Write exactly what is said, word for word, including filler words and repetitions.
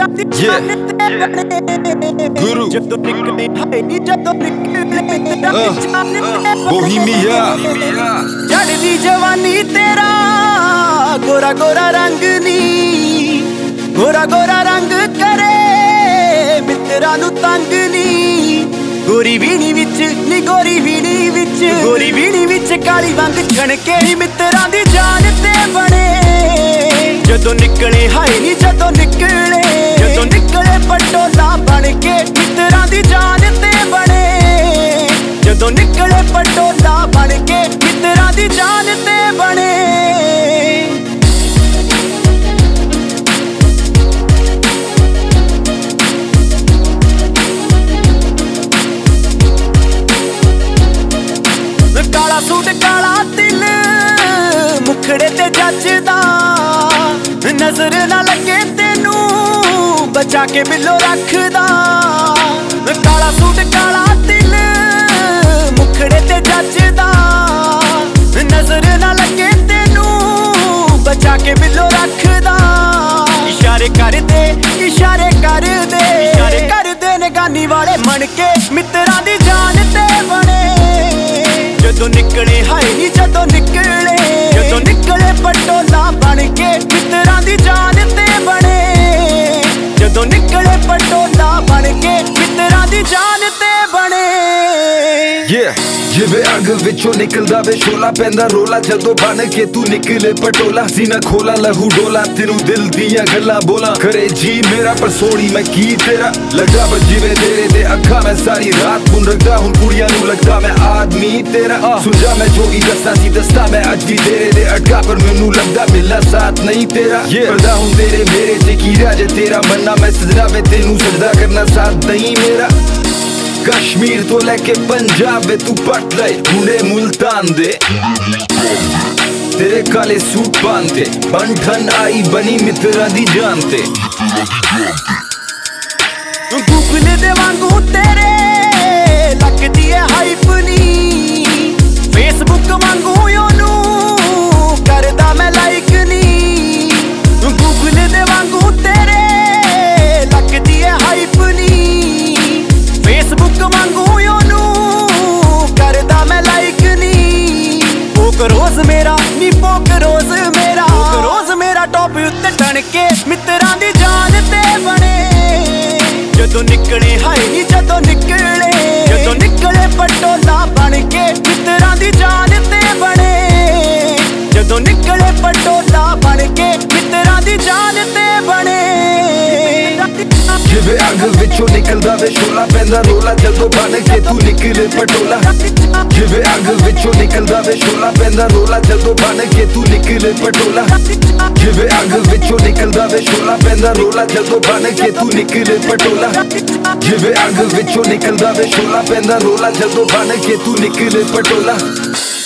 Yeah, Guru, uh, Bohemia, चढ़दी जवानी तेरा गोरा गोरा रंग नी, गोरा गोरा रंग करे मित्रा नू तंग नी। गोरी बीणी विच नी गोरी बीणी विच गोरी बीणी विच काली वंग छणके नी मित्रा दी जान ते बने। जदों निकले हाय नी जदों निकले जदों निकले पटोला बन के मित्रा दी जान ते बने। जदों निकले पटोला बन के मित्रा दी जान ते बने। काला सूट काला दिल मुखड़े ते जचदा, नजर ना लगे तेनू बचा के बिलो रखदा। काला सूट काला दिल मुखड़े ते जचदा, नजर ना लगे तेनू बचा के बिलो रखदा। इशारे कर दे इशारे कर दे इशारे कर दे निगानी वाले मन के मित्रा दी जान ते बने। जदों निकले हाय नी जदों निकले जदों निकले पटोला बन के मित्रा दी जान ते बने। जदों निकले पटोला बन के मित्रा दी जान ते बने। yeah, जिवे अग विचों निकलदा वे शोला पैंदा रोला जदों बन के तू निकले पटोला। सीना खोला लहू डोला तेनू दिल दियां गल्लां बोला करे जी मेरा पर सोनी मैं की तेरा लगा जिवे तेरे ते अखा मैं सारी रात बुन रखदा हुण कुड़ियां नू लगदा मैं आदमी तेरा। सुझा मैं जो ही दस्ता सी दस्ता मैं अज भी तेरे दे अटका पर मैनू लगदा मिलना साथ नहीं तेरा। करदा हुण तेरे मेरे च की राज तेरा बनना मैं सजदा वे तेनू सजदा करना साथ नहीं मेरा। कश्मीर तो लेके पंजाब वे तू पट ले हुणे मुल्तान दे तेरे काले सूट पांदे बंठन आई बनी मित्रा दी जान ते। गूगल दे वांगू तेरे लगदी है हाइप नी, फेसबुक वांगू ओनू करदा मैं लाइक नी। गूगल दे वांगू तेरे लगदी है हाइप नी, फेसबुक वांगू ओनू करदा मैं लाइक नी। पोक रोज मेरा नी पोक रोज मेरा पोक रोज मेरा टॉप उत्ते टन के मित्रा दी जान ते बने। जदों निकले हाय नी जदों निकले जदों निकले पटोला बन के मित्रा दी जान ते बने। जदों निकले पटोला बन के मित्रा दी जान ते बने। जिवे अग विचों निकलदा वे शोला पैंदा रोला जदों बन के तू निकले पटोला। जिवे अग विचों निकलदा वे शोला पैंदा रोला जदों बन के तू निकले पटोला। जिवे अग विचों निकलदा वे शोला पैंदा रोला जदों बन के तू निकले पटोला। जिवे अग विचों निकलदा वे शोला पैंदा रोला जदों बन के तू निकले पटोला।